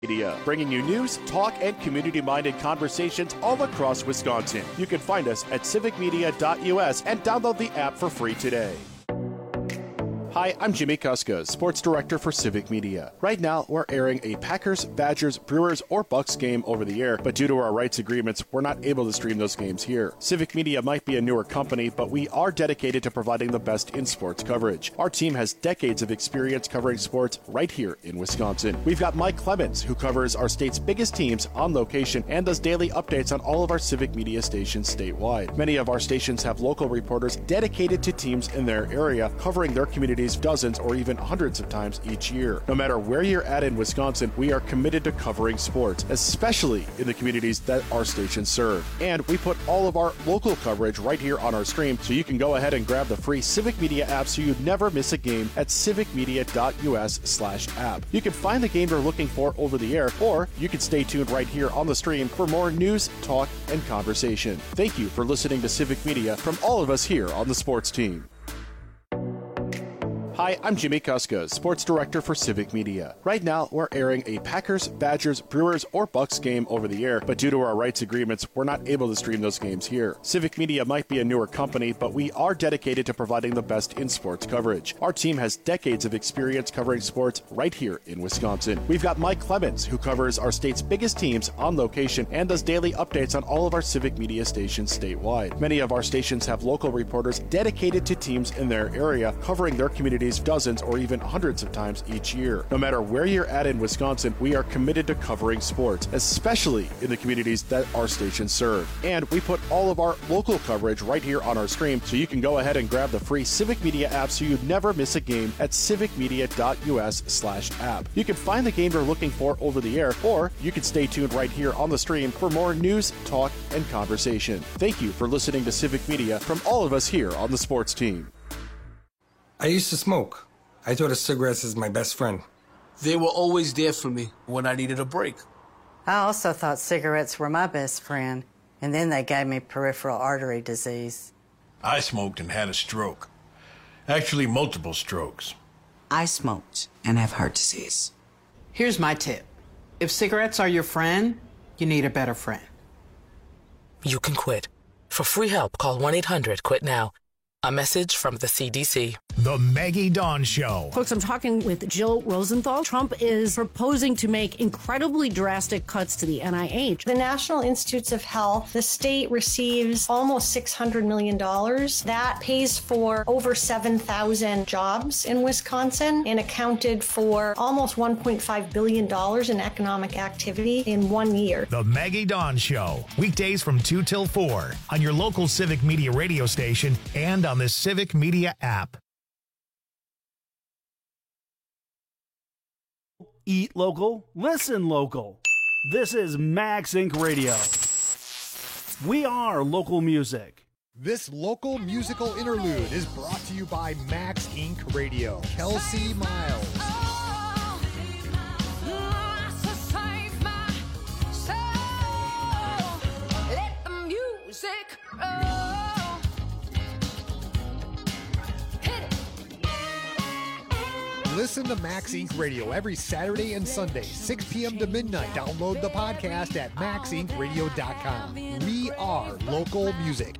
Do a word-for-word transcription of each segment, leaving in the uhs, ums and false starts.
Media, bringing you news, talk, and community-minded conversations all across Wisconsin. You can find us at civic media dot U S and download the app for free today. Hi, I'm Jimmy Kuska, Sports Director for Civic Media. Right now, we're airing a Packers, Badgers, Brewers, or Bucks game over the air, but due to our rights agreements, we're not able to stream those games here. Civic Media might be a newer company, but we are dedicated to providing the best in sports coverage. Our team has decades of experience covering sports right here in Wisconsin. We've got Mike Clemens, who covers our state's biggest teams on location and does daily updates on all of our Civic Media stations statewide. Many of our stations have local reporters dedicated to teams in their area, covering their communities dozens or even hundreds of times each year. No matter where you're at in Wisconsin, we are committed to covering sports, especially in the communities that our stations serve. And we put all of our local coverage right here on our stream, so you can go ahead and grab the free Civic Media app so you never miss a game at civic media dot U S slash app. You can find the game you're looking for over the air, or you can stay tuned right here on the stream for more news, talk, and conversation. Thank you for listening to Civic Media from all of us here on the sports team. Hi, I'm Jimmy Kuska, Sports Director for Civic Media. Right now, we're airing a Packers, Badgers, Brewers, or Bucks game over the air, but due to our rights agreements, we're not able to stream those games here. Civic Media might be a newer company, but we are dedicated to providing the best in sports coverage. Our team has decades of experience covering sports right here in Wisconsin. We've got Mike Clemens, who covers our state's biggest teams on location and does daily updates on all of our Civic Media stations statewide. Many of our stations have local reporters dedicated to teams in their area, covering their communities dozens or even hundreds of times each year. No matter where you're at in Wisconsin, we are committed to covering sports, especially in the communities that our stations serve. And we put all of our local coverage right here on our stream, so you can go ahead and grab the free Civic Media app so you never miss a game at civic media dot U S slash app. You can find the game you're looking for over the air, or you can stay tuned right here on the stream for more news, talk, and conversation. Thank you for listening to Civic Media from all of us here on the sports team. I used to smoke. I thought of cigarettes as my best friend. They were always there for me when I needed a break. I also thought cigarettes were my best friend, and then they gave me peripheral artery disease. I smoked and had a stroke. Actually, multiple strokes. I smoked and have heart disease. Here's my tip. If cigarettes are your friend, you need a better friend. You can quit. For free help, call one eight hundred quit now. A message from the C D C. The Maggie Dawn Show. Folks, I'm talking with Jill Rosenthal. Trump is proposing to make incredibly drastic cuts to the N I H. The National Institutes of Health, the state receives almost six hundred million dollars. That pays for over seven thousand jobs in Wisconsin and accounted for almost one point five billion dollars in economic activity in one year. The Maggie Dawn Show. Weekdays from two till four on your local Civic Media radio station and on the Civic Media app. Eat local, listen local. This is Max Incorporated. Radio. We are local music. This local musical interlude is brought to you by Max Incorporated. Radio. Kelsey Miles. Listen to Max Incorporated. Radio every Saturday and Sunday, six p.m. to midnight. Download the podcast at max inc radio dot com. We are local music.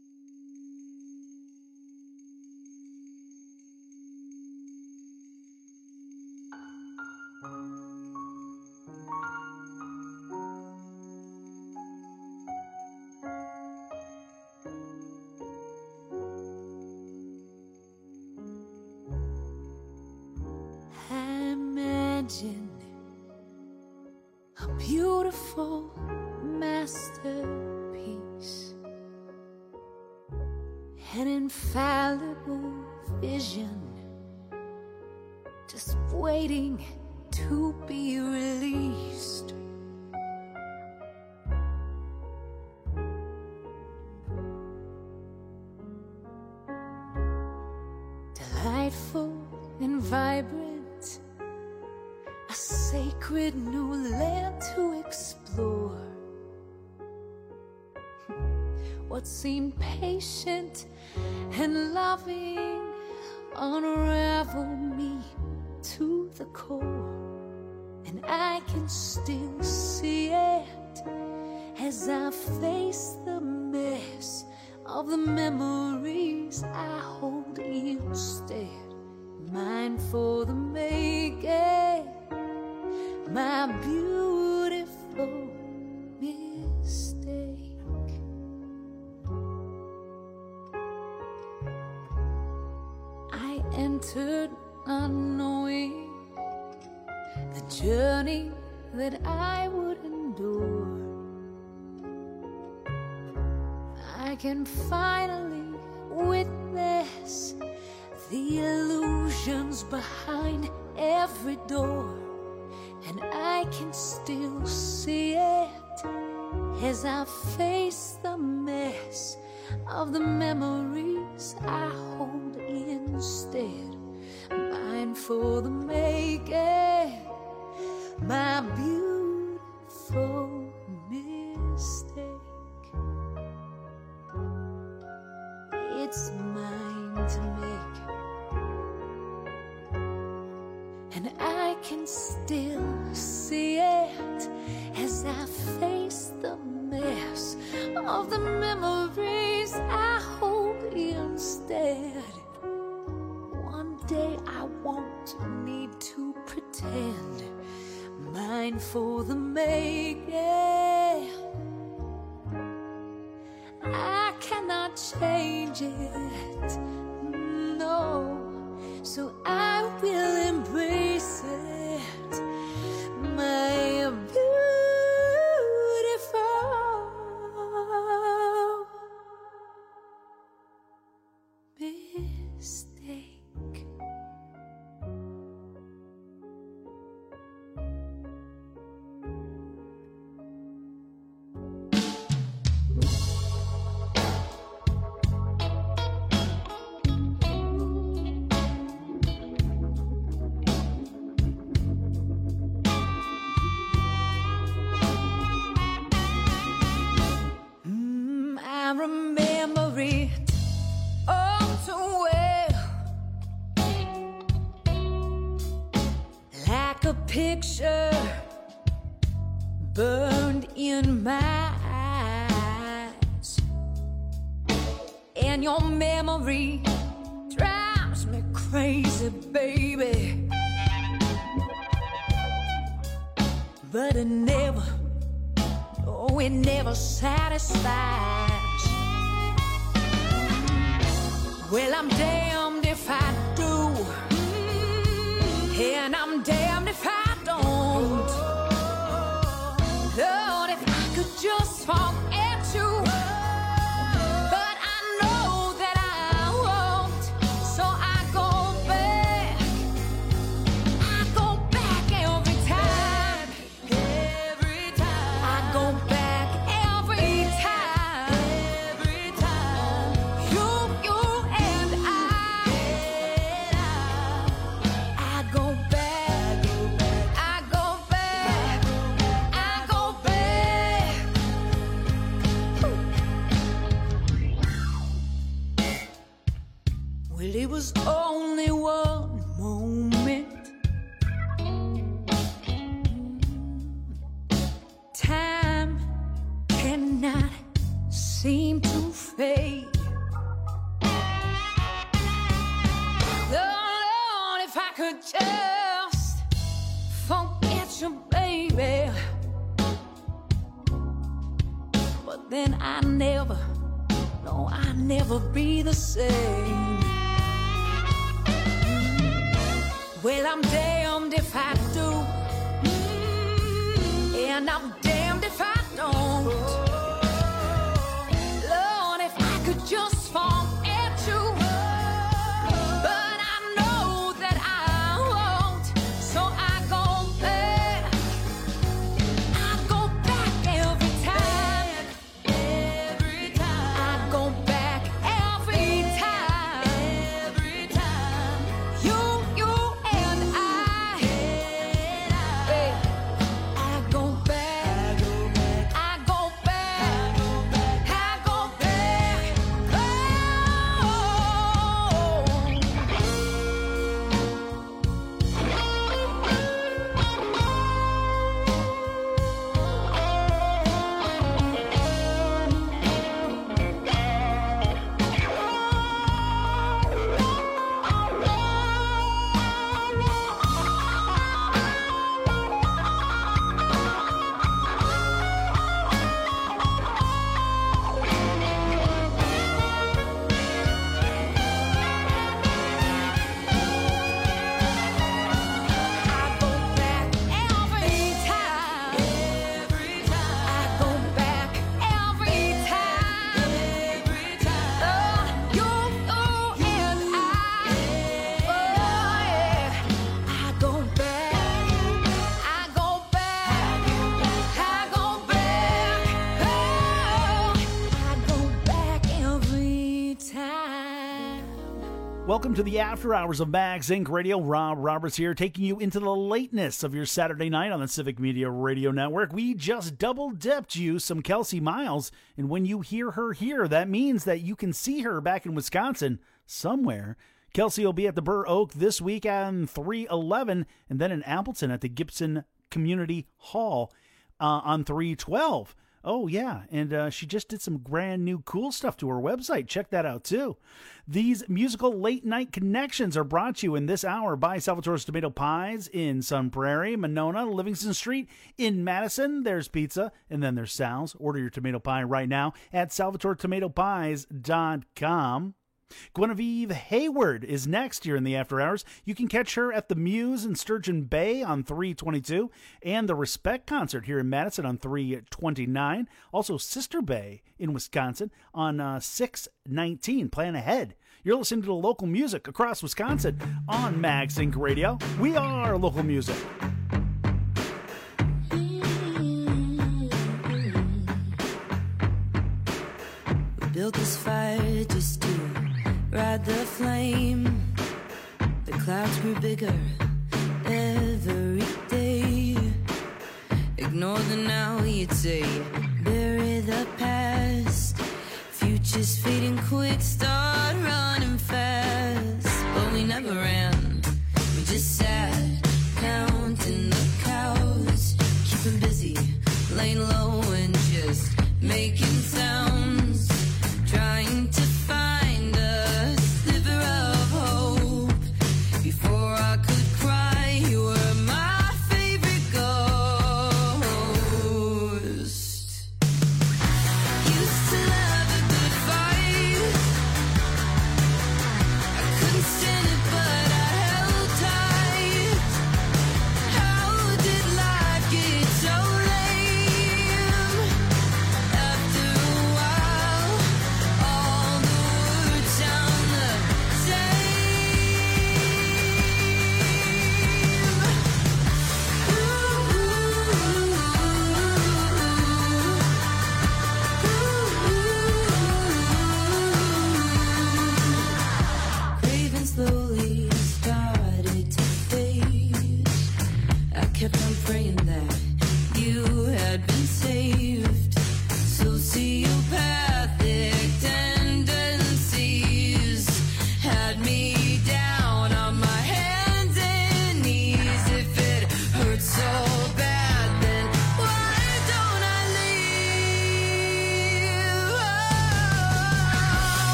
Imagine a beautiful masterpiece, an infallible vision, just waiting to be released. Delightful and vibrant, a sacred new land to explore. What seemed patient and loving unraveled me to the core. and I can still see it as I face the mess of the memories I hold instead. Mine for the making, my beautiful mistake. I entered not knowing the journey that I would endure. I can finally witness the illusions behind every door, and I can still see it as I face the mess of the memories I hold instead. Mine for the making, my beautiful mistake. It's mine to make, and I can still see it as I face the mess of the memories I hold instead. One day I won't need to pretend. Mine for the making, I cannot change it, no, so I will embrace it, my beautiful mistake. I remember it all too well, like a picture burned in my eyes, and your memory drives me crazy, baby, but it never, oh, it never satisfies. Well, I'm damned if I do, and I'm damned if I don't. Lord, if I could just forget you, but I know that I won't, so I go back, I go back every time, every time, I go back every time, every time, you, you and I, I go back, I go back, I go back. Well, it was only one moment. Time cannot seem to fade. Lord, if I could just forget you, baby, but then I never, no, I never be the same. Well, I'm damned if I do, and I'm damned if I don't. Lord, if I could just forget you, but I know that I won't, so I go back, I go back every time, every time, I go back every time, every time, you, you and I, hey, I go back. Welcome to the After Hours of Max Inc Radio. Rob Roberts here, taking you into the lateness of your Saturday night on the Civic Media Radio Network. We just double-dipped you some Kelsey Miles, and when you hear her here, that means that you can see her back in Wisconsin somewhere. Kelsey will be at the Burr Oak this week on three eleven, and then in Appleton at the Gibson Community Hall uh, on three twelve. Oh, yeah, and uh, she just did some brand new cool stuff to her website. Check that out, too. These musical late-night connections are brought to you in this hour by Salvatore's Tomato Pies in Sun Prairie, Monona, Livingston Street. In Madison, there's pizza, and then there's Sal's. Order your tomato pie right now at salvatore tomato pies dot com. Guinevere Hayward is next here in the After Hours. You can catch her at the Muse in Sturgeon Bay on three twenty-two and the Respect Concert here in Madison on three twenty-nine. Also Sister Bay in Wisconsin on uh, six nineteen. Plan ahead. You're listening to the local music across Wisconsin on Max Inc Radio. We are local music. We built this fire just to ride the flame. The clouds grew bigger every day. Ignore the now, you'd say. Bury the past. Future's fading quick, start running fast. But we never ran, we just sat, counting the cows. Keeping busy, laying low and just making sounds. Trying to find a sliver of hope. Before I could cry, you were my favorite ghost. Used to love a good fight. I couldn't stand it, but I held tight. How did life get so late?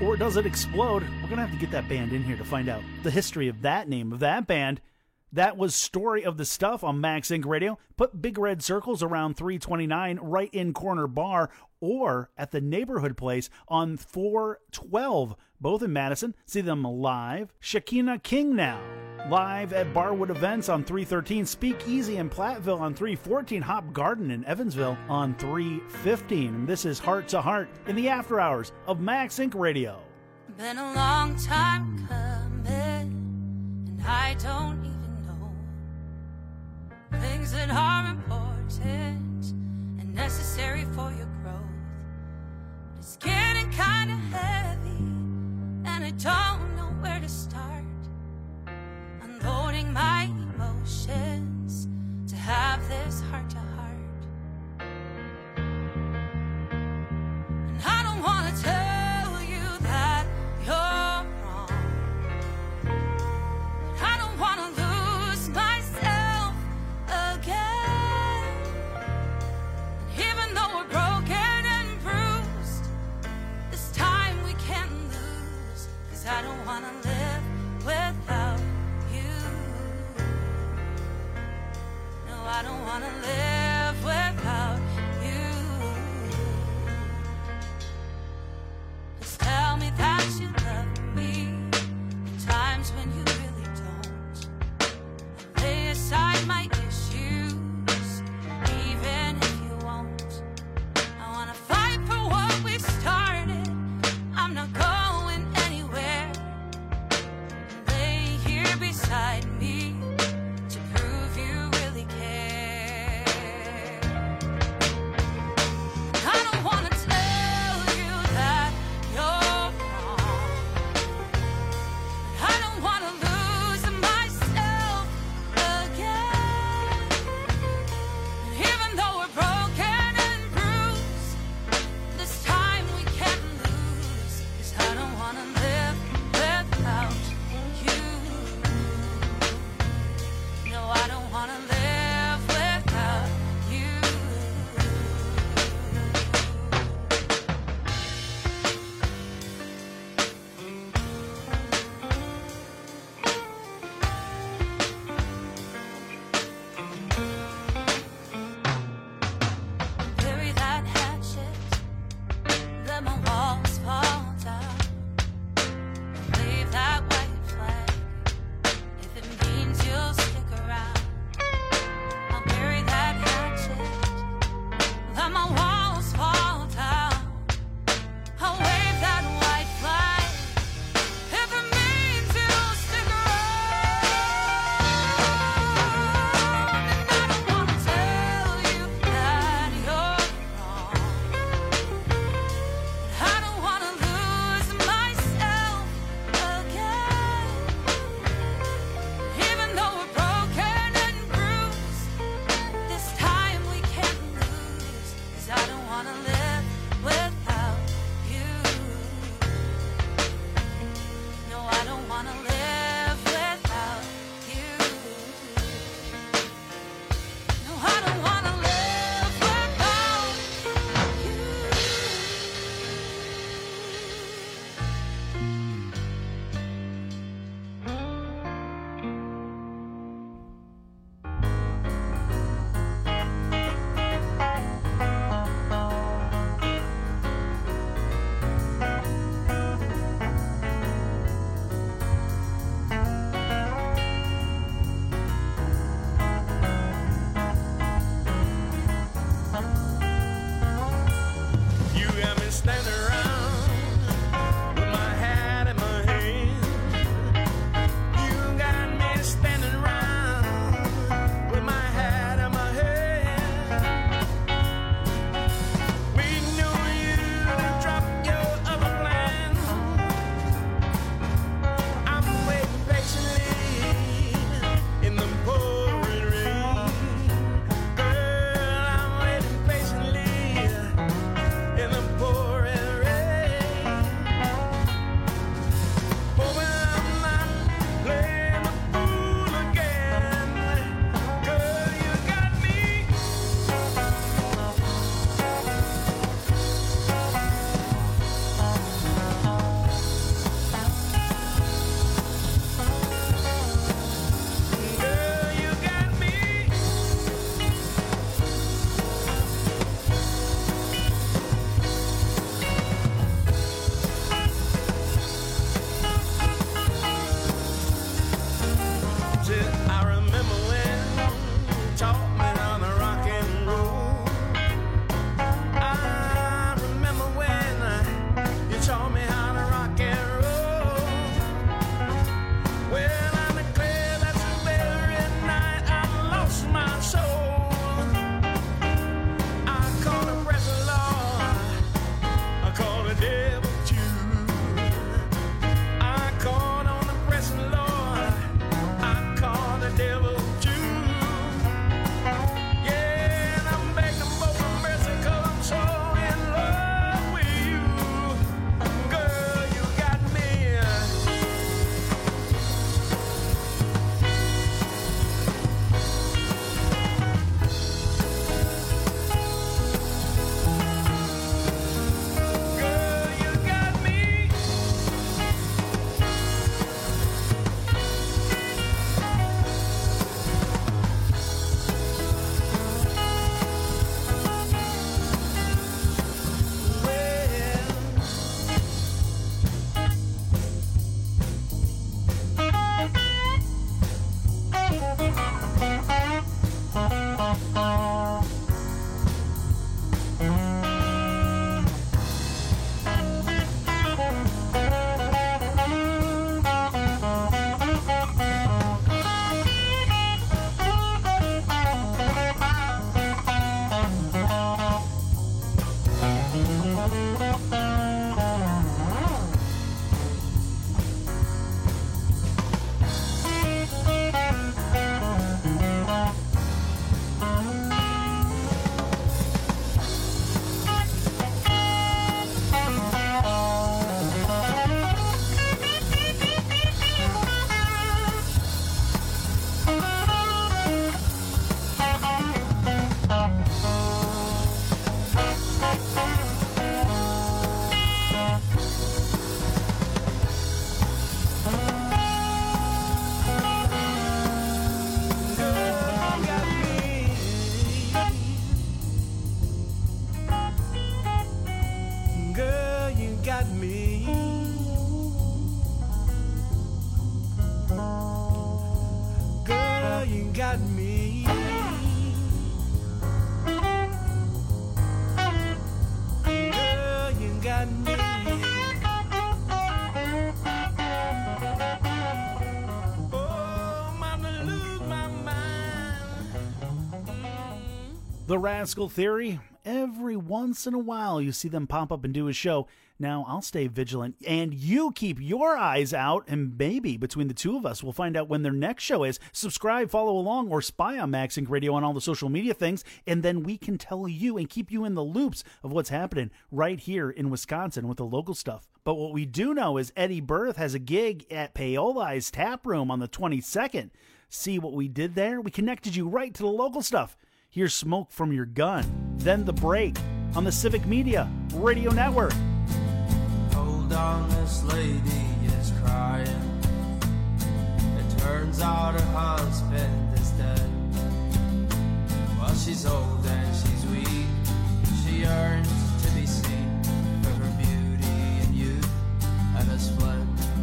or does it explode? We're going to have to get that band in here to find out the history of that name of that band. That was Story of the Stuff on Max Inc Radio. Put big red circles around three twenty-nine right in Corner Bar or at the Neighborhood Place on four twelve, both in Madison. See them live. Shekinah King now, live at Barwood Events on three thirteen. Speakeasy in Platteville on three fourteen. Hop Garden in Evansville on three fifteen. And this is Heart to Heart in the after hours of Max Inc Radio. Been a long time coming, and I don't even things that are important and necessary for your growth. But it's getting kind of heavy, and I don't know where to start. Unloading my emotions to have this heart to heart. And I don't want to tell you that you're wrong. I don't want to lose myself again. Even though we're broken and bruised, this time we can't lose. 'Cause I don't wanna live without you. you got me. Girl, you got me. The Rascal Theory. Every once in a while, you see them pop up and do a show. Now, I'll stay vigilant, and you keep your eyes out, and maybe between the two of us, we'll find out when their next show is. Subscribe, follow along, or spy on Max Inc Radio on all the social media things, and then we can tell you and keep you in the loops of what's happening right here in Wisconsin with the local stuff. But what we do know is Eddie Berth has a gig at Paoli's Tap Room on the twenty-second. See what we did there? We connected you right to the local stuff. Here's Smoke from Your Gun, then The Break on the Civic Media Radio Network. Hold on, this lady is crying. It turns out her husband is dead. Well, she's old and she's weak. She yearns to be seen for her beauty and youth and has fled.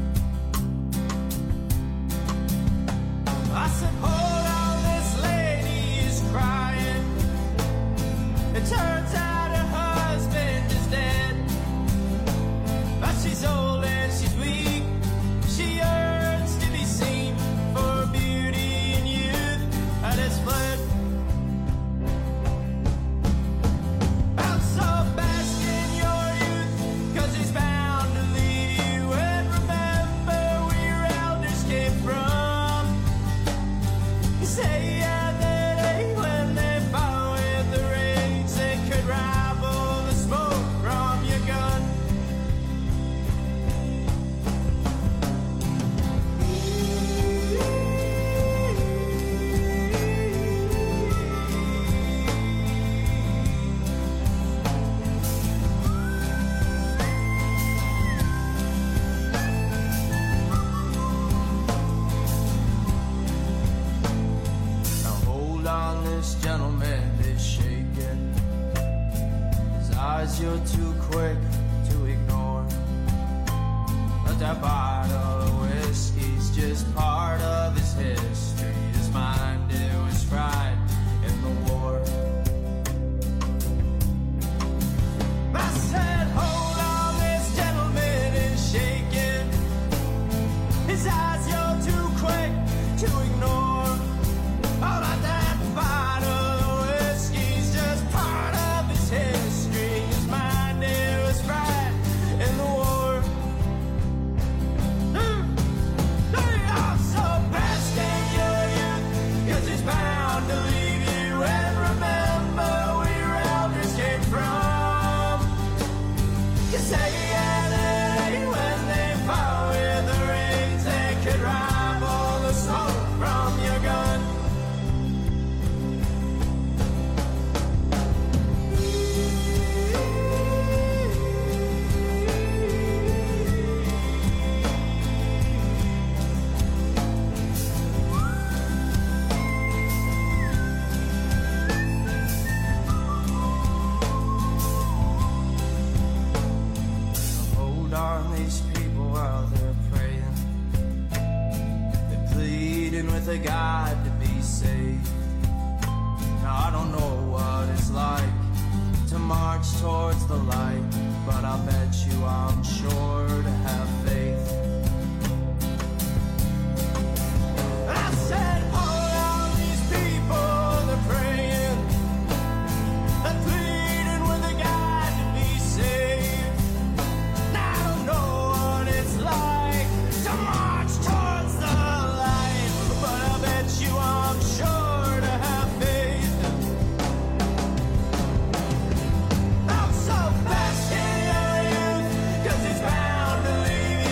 I said, hold on, this lady is crying. It turns out her husband is dead. But she's old and she's weak. She yearns to be seen for her beauty and youth and it's fled. I'm so bask in your youth, cause he's bound to leave you. And remember where your elders came from. You say yeah, that day when they fought with the rage, they could rival the smoke from your gun. Now hold on, this gentleman is shaking. His eyes you're too quick to ignore. But that bottle of whiskey's just part of his history. His mind, it was fried in the war. I said, hold on, this gentleman is shaking. His eyes you're too quick to ignore. All of that bottle of whiskey's just part of his history. His mind, it was fried in the war. Mm. Hey, I'm so bask in your youth, cause he's bound to leave you. And remember where your elders came from. You say yeah, that ain't when they fought with the rage, they could rival the smoke from your gun. Hold on, these people while they're praying. They're pleading with a God to be saved. Now I don't know what it's like to march towards the light, but I'll bet you I'm sure to have faith. I said, hold on, these people, they're praying. They're pleading with a God to be saved. Now I don't know what it's like to march towards the light, but I bet you I'm sure to have faith. I'm so bask in your youth, cause it's bound to leave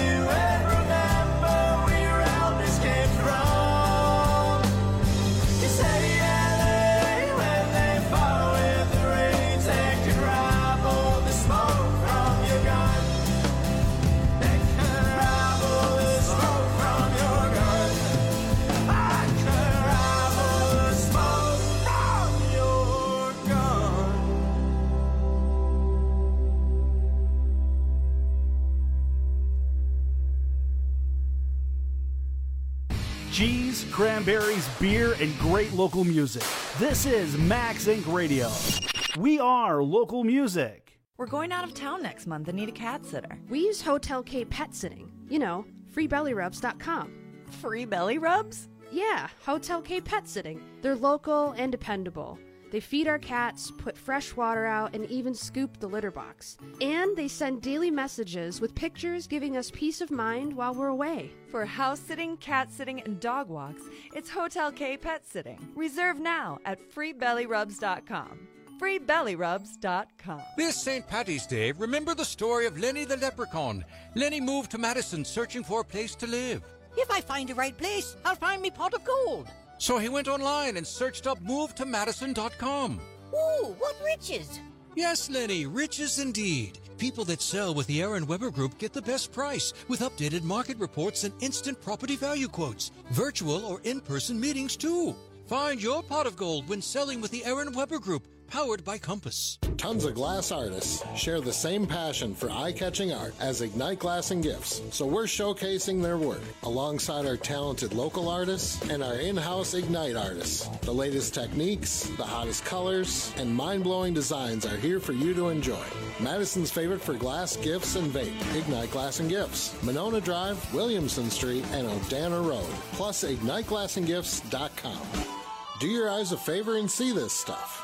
cheese, cranberries, beer, and great local music. This is Max Inc Radio. We are local music. We're going out of town next month and need a cat sitter. We use Hotel K Pet Sitting. You know, free belly rubs dot com. Free belly rubs? Yeah, Hotel K Pet Sitting. They're local and dependable. They feed our cats, put fresh water out, and even scoop the litter box. And they send daily messages with pictures giving us peace of mind while we're away. For house sitting, cat sitting, and dog walks, it's Hotel K Pet Sitting. Reserve now at free belly rubs dot com. free belly rubs dot com. This Saint Patty's Day, remember the story of Lenny the Leprechaun. Lenny moved to Madison searching for a place to live. If I find the right place, I'll find me pot of gold. So he went online and searched up move to madison dot com. Ooh, what riches! Yes, Lenny, riches indeed. People that sell with the Aaron Weber Group get the best price with updated market reports and instant property value quotes. Virtual or in-person meetings, too. Find your pot of gold when selling with the Aaron Weber Group, powered by Compass. Tons of glass artists share the same passion for eye-catching art as Ignite Glass and Gifts, so we're showcasing their work alongside our talented local artists and our in-house Ignite artists. The latest techniques, the hottest colors, and mind-blowing designs are here for you to enjoy. Madison's favorite for glass, gifts, and vape, Ignite Glass and Gifts, Monona Drive, Williamson Street, and O'Dana Road, plus ignite glass and gifts dot com. Do your eyes a favor and see this stuff.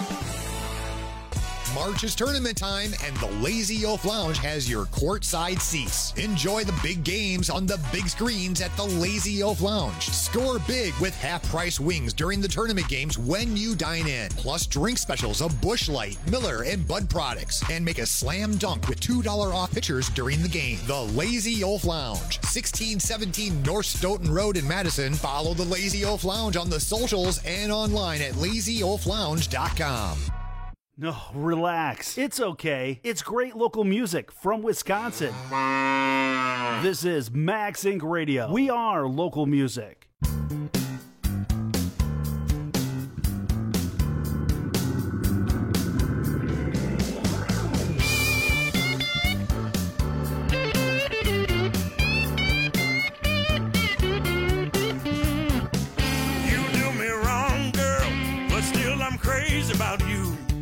March is tournament time, and the Lazy Oaf Lounge has your courtside seats. Enjoy the big games on the big screens at the Lazy Oaf Lounge. Score big with half-price wings during the tournament games when you dine in. Plus drink specials of Busch Light, Miller, and Bud products. And make a slam dunk with two dollars off pitchers during the game. The Lazy Oaf Lounge, sixteen seventeen North Stoughton Road in Madison. Follow the Lazy Oaf Lounge on the socials and online at lazy oaf lounge dot com. No, relax. It's okay. It's great local music from Wisconsin. This is Max Inc Radio. We are local music. You do me wrong, girl, but still I'm crazy about you.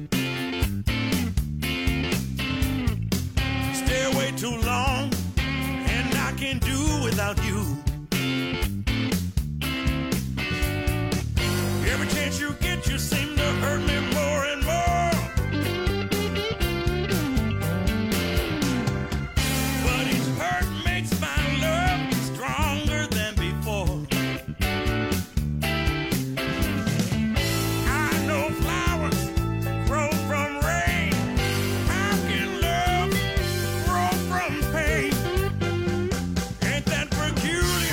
Way too long, and I can't do without you. Every chance you get, you seem to hurt me more and more. But each hurt makes my love stronger than before. I know flowers grow from rain. How can love from pain? Ain't that peculiar?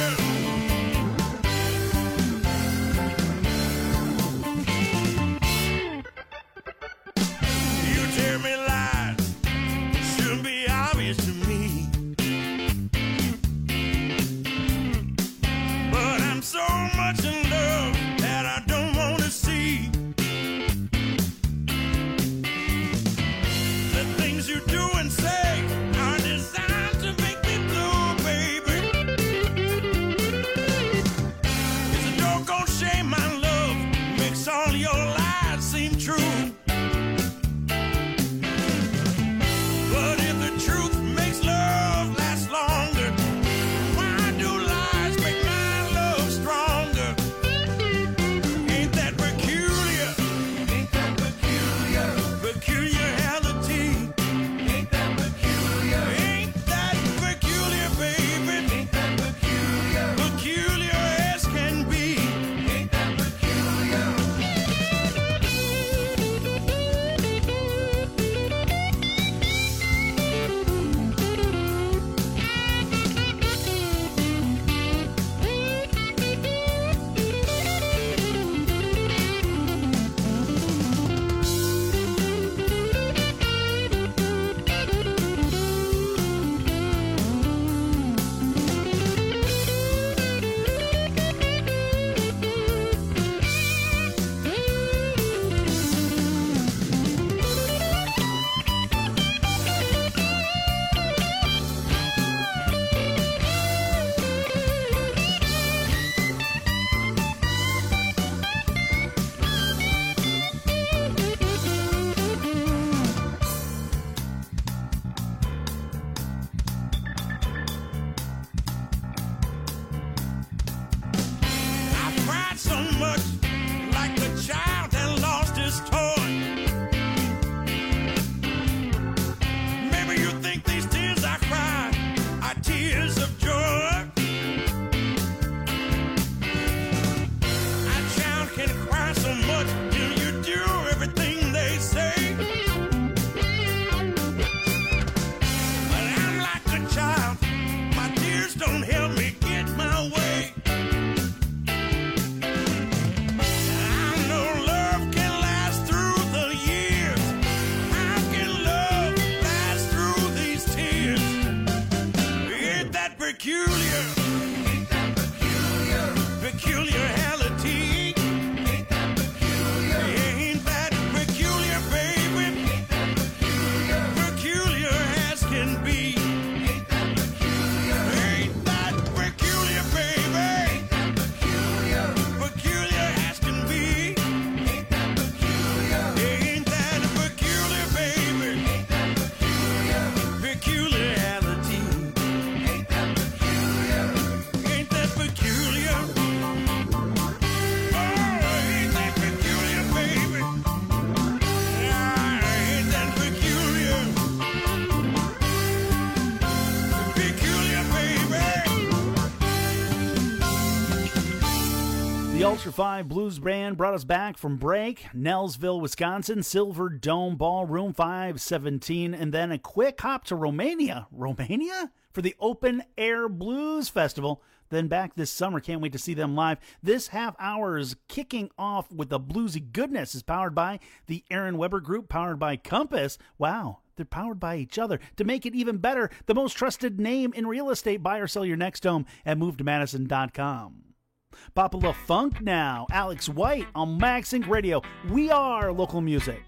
The Ultra five Blues Band brought us back from break. Nelsville, Wisconsin, Silver Dome Ballroom, five seventeen, and then a quick hop to Romania. Romania? For the Open Air Blues Festival. Then back this summer. Can't wait to see them live. This half hour is kicking off with the bluesy goodness. Is powered by the Aaron Weber Group, powered by Compass. Wow, they're powered by each other. To make it even better, the most trusted name in real estate. Buy or sell your next home at move to madison dot com. Papa La Funk now. Alex White on MagSync Radio. We are local music.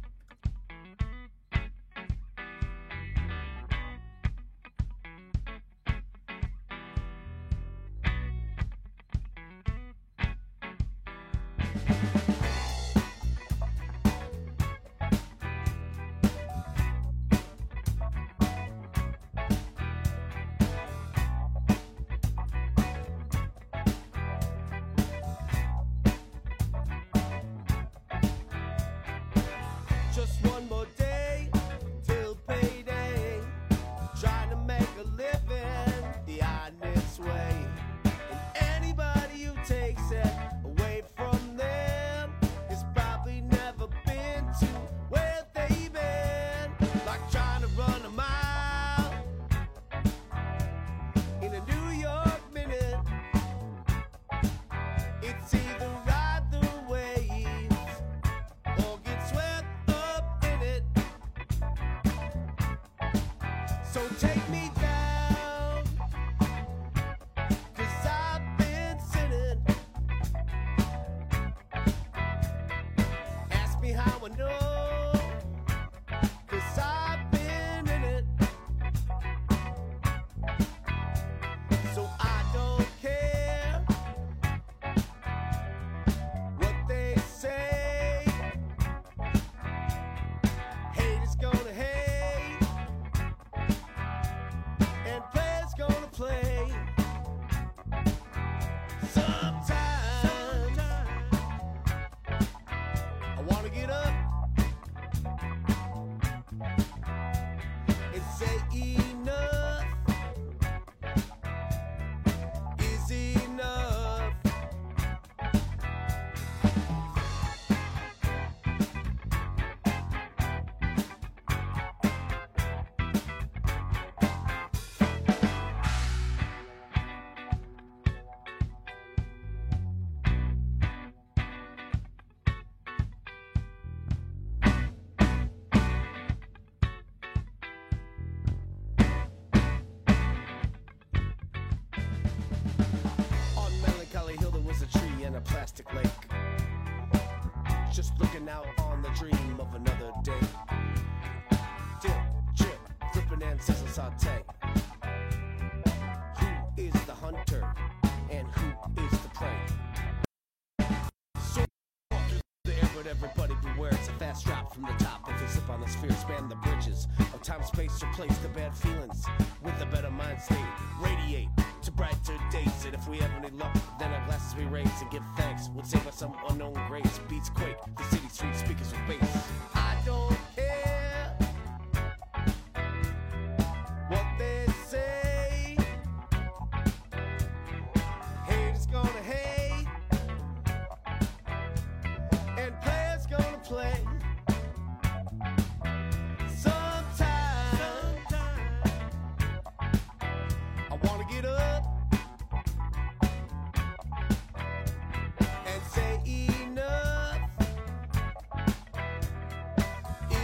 Just one more day till payday. Trying to make a living the honest way. And anybody who takes it away from them has probably never been to where they've been. Like trying to run a mile in a New York minute. It's either ride the waves or get swept up in it. So take me down, 'cause I've been sinning. Ask me how I know, 'cause I've been in it. So I don't care what they say. Hate is gonna hate, and play's gonna play. Sometimes I wanna get up and say enough is enough. On Melancholy Hill there was a tree and a plastic lake, just looking out on the dream of another day. Dip, chip, flipping and sizzle saute. Who is the hunter and who is the prey? So walk through the air, but everybody beware. It's a fast drop from the top. If you slip on the sphere, span the bridges of time, space, replace the bad feelings with a better mind state. Radiate to brighter days, and if we have any luck, then our glasses we raise and give thanks. Would save us some unknown grace. Beats quake, the city street speakers with bass. I don't care what they say. Hate is gonna hate, and players gonna play. Sometimes I wanna get up and say enough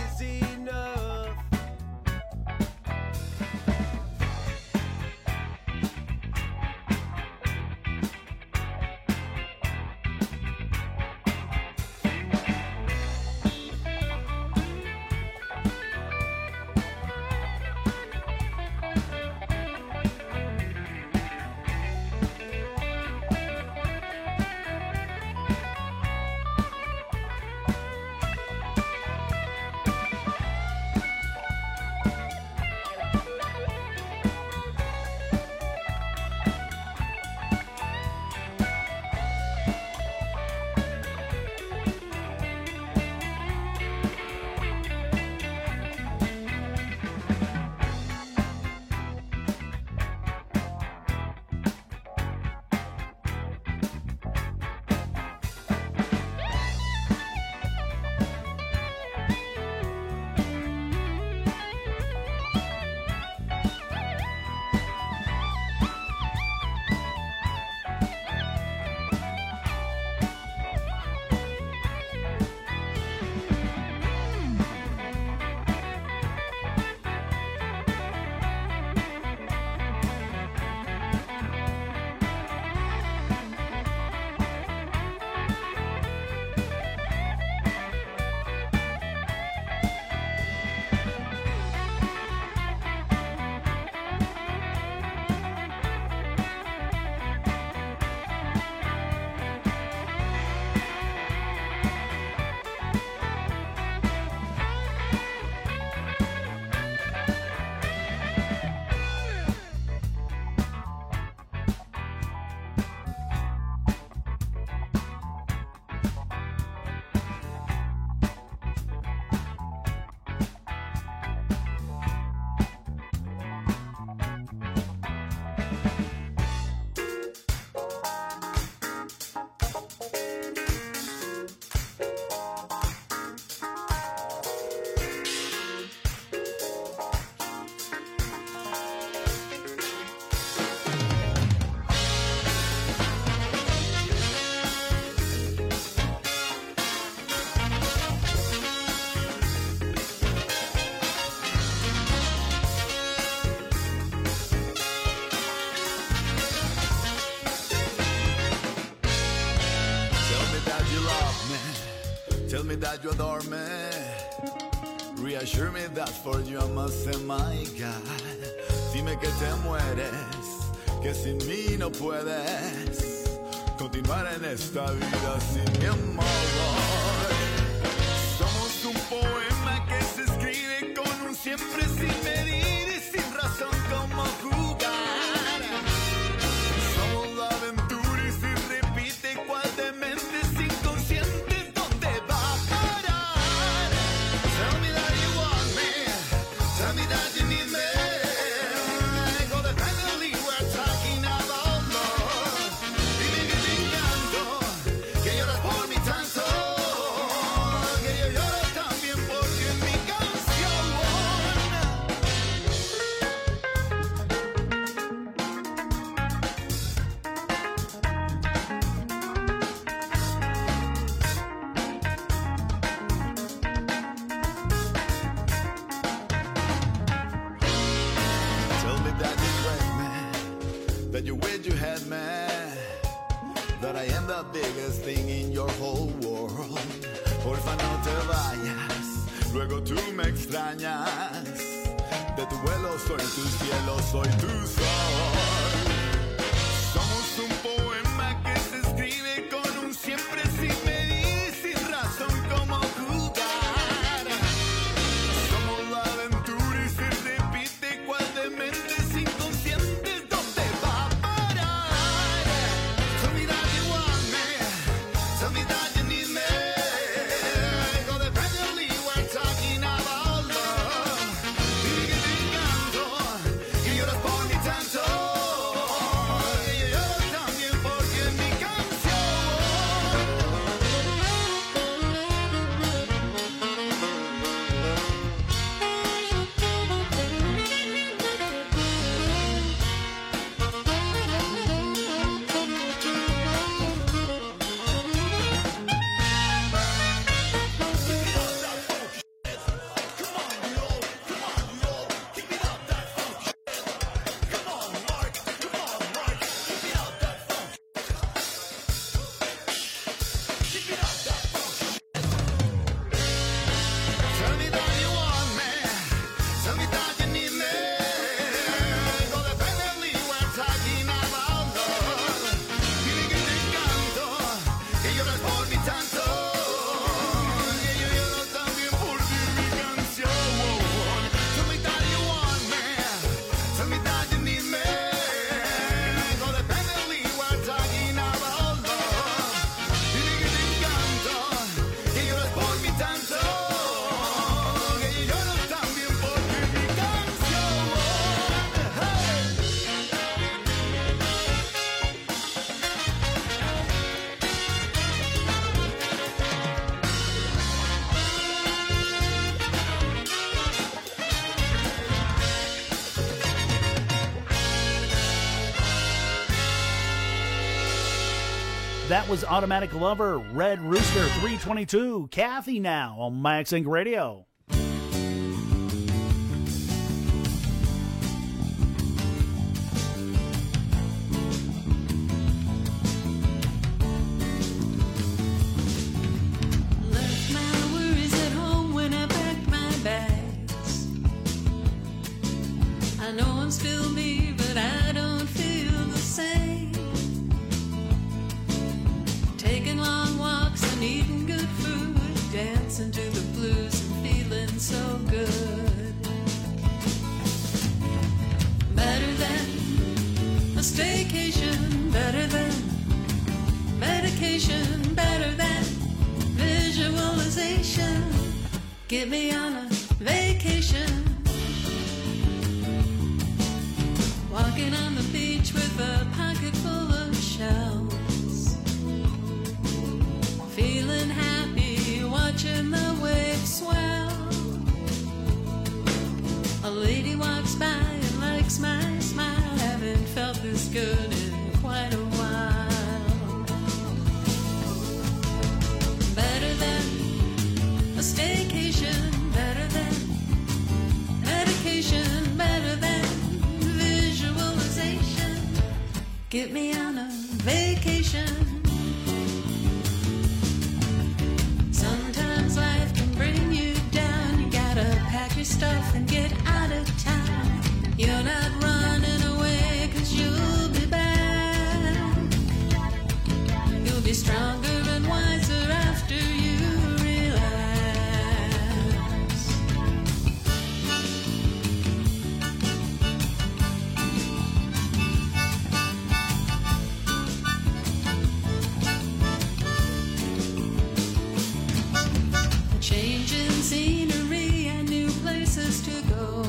Tell me that you adore me. Reassure me that for you I must say my God. Dime que te mueres, que sin mí no puedes continuar en esta vida sin mi amor. Somos un poema que se escribe con un siempre sin medir y sin razón como jugar. Somos la aventura y si repite cual de mentes inconscientes, ¿dónde va a parar? Tell me that you want me, tell me that you need me. Codependently we're talking about love. Dime que te encanto, que lloras por mi tanto, que yo lloro también porque en mi canción. Tell me that you crave me, that you wish you had me, that I am the biggest thing in your whole world. Porfa, no te vayas, luego tú me extrañas. De tu vuelo soy tu cielo, soy tu sol. Somos un poema que se escribe con un siempre sin medir y sin razón como jugar. Somos la aventura y se repite cual de mentes inconscientes, ¿dónde va a parar? Tell me that you want me, tell me that you need me. Codependently we're talking about love. Dime que te encanto, que lloras por mi tanto, que yo lloro también porque en mi canción. Tell me that you want me, tell me that you need me. Codependently we're talking about love. Dime que te encanto, que lloras por mi tanto, que yo lloro también por ti en mi canción. Tell me that you want me, tell me that you need me. Codependently we're talking about love. Dime que te encanto, que lloras por mi tanto, que yo lloro también por ti en mi canción. That was Automatic Lover, Red Rooster three twenty-two, Kathy now on Max Inc Radio. Left my worries at home when I packed my bags. I know I'm still me, but I don't feel the same. Taking long walks and eating good food, dancing to the blues and feeling so good. Better than a staycation, better than medication, better than visualization. Get me on a vacation. Walking on the beach with a pocket full of shells. Feeling happy, watching the waves swell. A lady walks by and likes my smile. Haven't felt this good in quite a while. Better than a staycation, better than medication, better than visualization. Get me on a vacation. Sometimes your stuff and get out of town. You're not running away, cause you'll be back. You'll be stronger and wiser after you relax. A change in scenery and new places to go.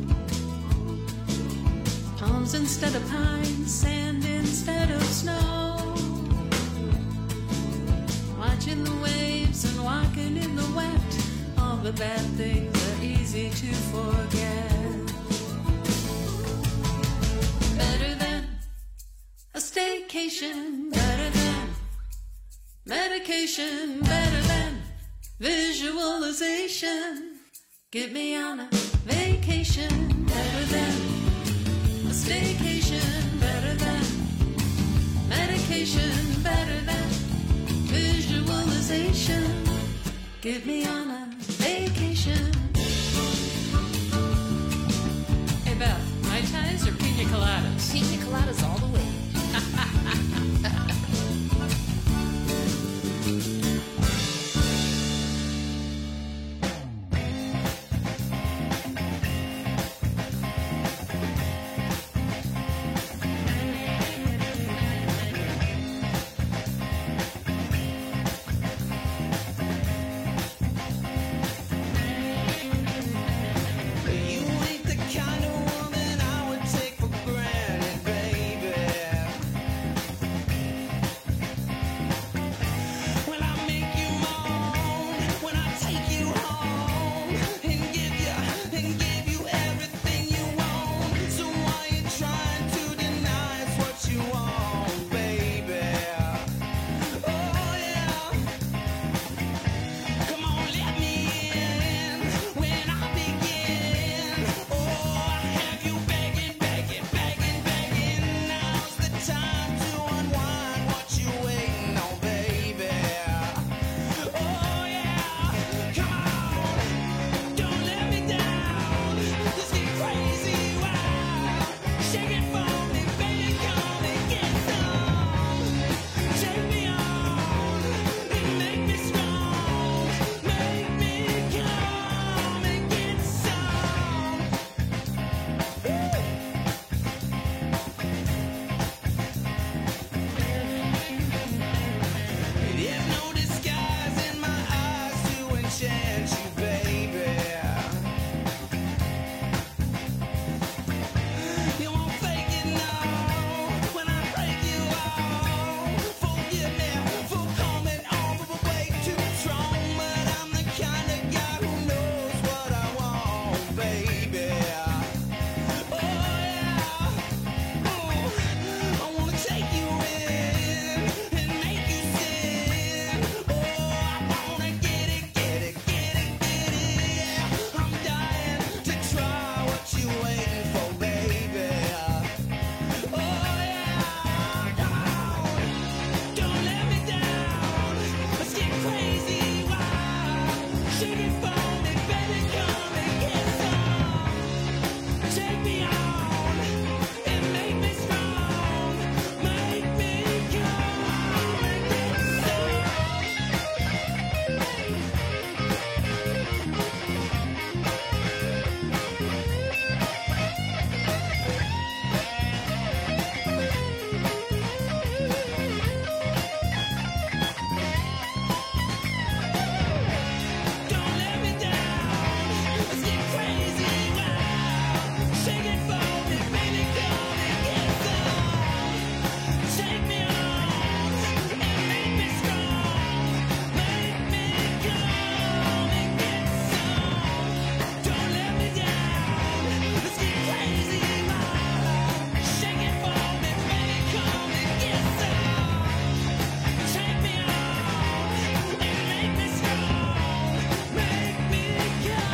Palms instead of pines, sand instead of snow. Watching the waves and walking in the wet. All the bad things are easy to forget. Better than a staycation. Better than medication. Better than visualization. Get me on a vacation. Better than a staycation. Better than medication. Better than visualization. Get me on a vacation. Hey Beth, Mai Tais or pina coladas? Pina coladas all the way. You ain't the kind of woman I would take for granted, baby. When I make you moan, when I take you home and give you, and give you everything you want. So why you trying to deny it's what you want, baby? Oh yeah. Come on, let me in when I begin. Oh, I have you begging, begging, begging, begging. Now's the time to unwind. What you waiting on, baby? Oh yeah, come on, don't let me down. Let's get crazy, wild. Shake it for me, baby, come and get some. Take me on and make me strong. Make me come and get some. There's no disguise in my eyes to enchant you, baby. You won't fake it now when I break you off. Forgive me for coming on way too strong, but I'm the kind of guy who knows what I want, baby. Oh yeah, oh, I wanna take you in and make you sin. Oh, I wanna get it, get it, get it, get it. Yeah, I'm dying to try what you waiting for, baby. Oh yeah, come on, don't let me down. Let's get crazy, wild. Shake it for me, baby, come and get some. Take me on and make me strong. Make me come and get some. Don't let me down. Let's get crazy, wild. Shake it for me, baby, come and get some. Take me on and make me strong. Make me come and get some. Don't let me down. Let's get crazy, wild. Shake it for me, baby, come and get some. Take me on and make me strong. Make me come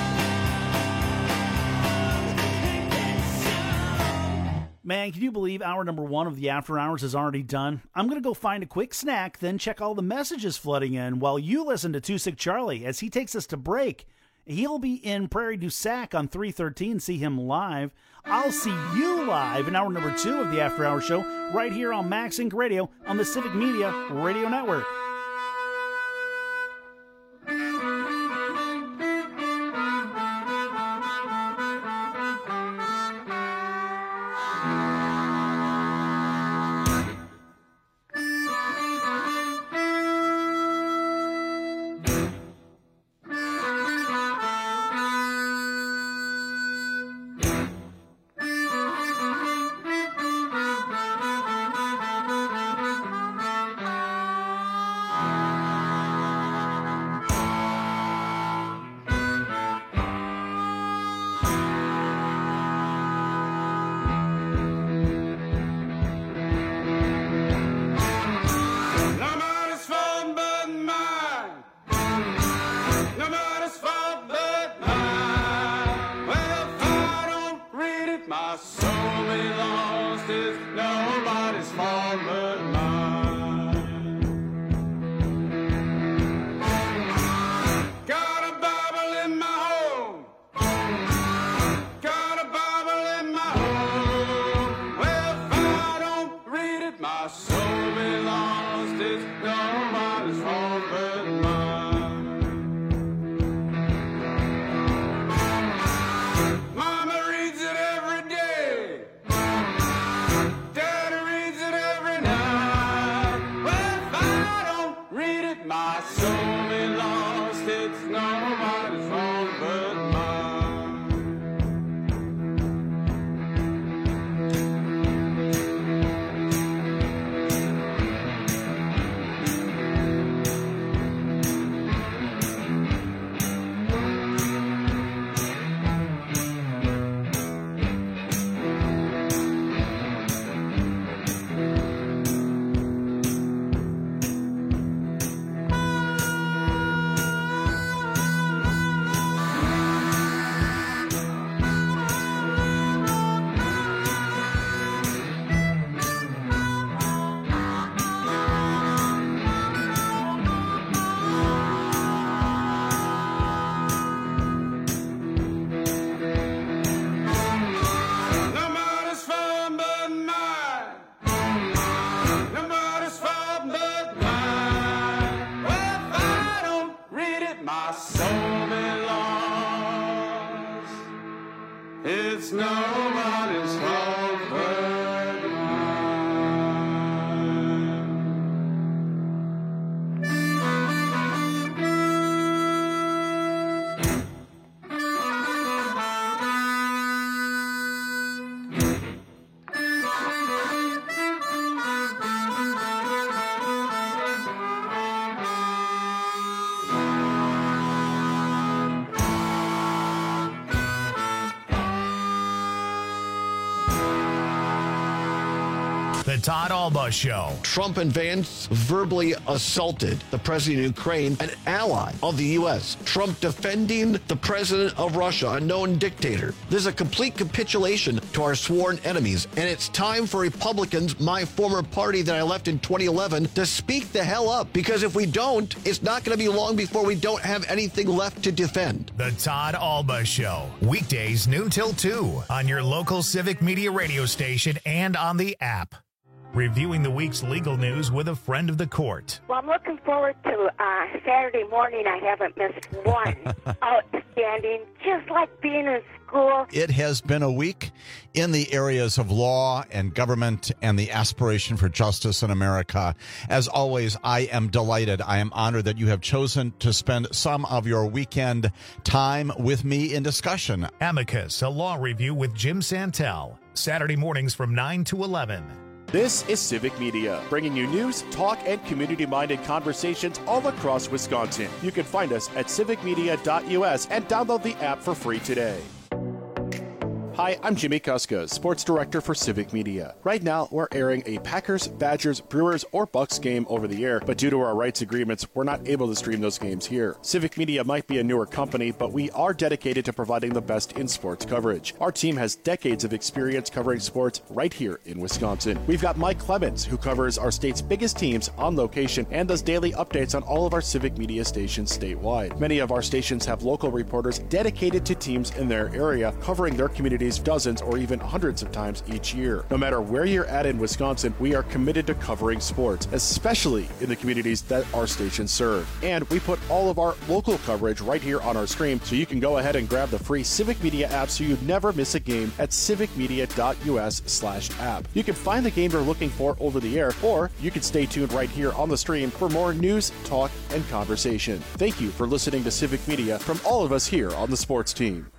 and get some. Man, can you believe hour number one of the After Hours is already done? I'm going to go find a quick snack, then check all the messages flooding in while you listen to Too Sick Charlie as he takes us to break. He'll be in Prairie du Sac on three thirteen. See him live. I'll see you live in hour number two of the After Hours Show right here on Max Inc Radio on the Civic Media Radio Network. It's nobody's fault but The Todd Alba Show. Trump and Vance verbally assaulted the president of Ukraine, an ally of the U S. Trump defending the president of Russia, a known dictator. This is a complete capitulation to our sworn enemies, and it's time for Republicans, my former party that I left in twenty eleven, to speak the hell up, because if we don't, it's not going to be long before we don't have anything left to defend. The Todd Alba Show. Weekdays noon till two on your local Civic Media radio station and on the app. Reviewing the week's legal news with a friend of the court. Well, I'm looking forward to uh, Saturday morning. I haven't missed one. Outstanding. Just like being in school. It has been a week in the areas of law and government and the aspiration for justice in America. As always, I am delighted. I am honored that you have chosen to spend some of your weekend time with me in discussion. Amicus, a law review with Jim Santel. Saturday mornings from nine to eleven. This is Civic Media, bringing you news, talk, and community-minded conversations all across Wisconsin. You can find us at civic media dot U S and download the app for free today. Hi, I'm Jimmy Kuska, Sports Director for Civic Media. Right now, we're airing a Packers, Badgers, Brewers, or Bucks game over the air, but due to our rights agreements, we're not able to stream those games here. Civic Media might be a newer company, but we are dedicated to providing the best in sports coverage. Our team has decades of experience covering sports right here in Wisconsin. We've got Mike Clemens, who covers our state's biggest teams on location and does daily updates on all of our Civic Media stations statewide. Many of our stations have local reporters dedicated to teams in their area, covering their communities dozens or even hundreds of times each year. No matter where you're at in Wisconsin, we are committed to covering sports, especially in the communities that our stations serve. And we put all of our local coverage right here on our stream, so you can go ahead and grab the free Civic Media app so you never miss a game at civicmedia.us slash app. You can find the game you're looking for over the air, or you can stay tuned right here on the stream for more news, talk, and conversation. Thank you for listening to Civic Media from all of us here on the sports team.